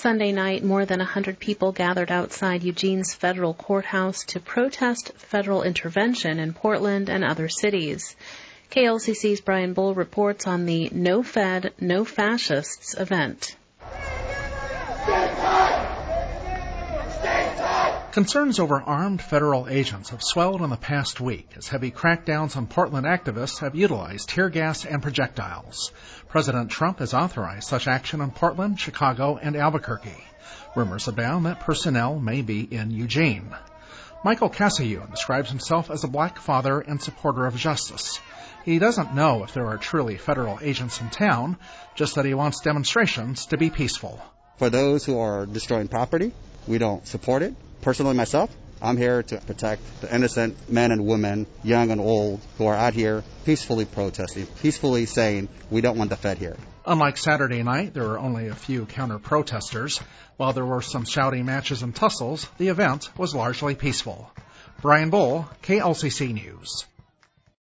Sunday night, more than 100 people gathered outside Eugene's federal courthouse to protest federal intervention in Portland and other cities. KLCC's Brian Bull reports on the No Fed, No Fascists event. Concerns over armed federal agents have swelled in the past week as heavy crackdowns on Portland activists have utilized tear gas and projectiles. President Trump has authorized such action in Portland, Chicago, and Albuquerque. Rumors abound that personnel may be in Eugene. Michael Cassayune describes himself as a black father and supporter of justice. He doesn't know if there are truly federal agents in town, just that he wants demonstrations to be peaceful. For those who are destroying property, we don't support it. Personally, myself, I'm here to protect the innocent men and women, young and old, who are out here peacefully protesting, peacefully saying, we don't want the Fed here. Unlike Saturday night, there were only a few counter-protesters. While there were some shouting matches and tussles, the event was largely peaceful. Brian Bull, KLCC News.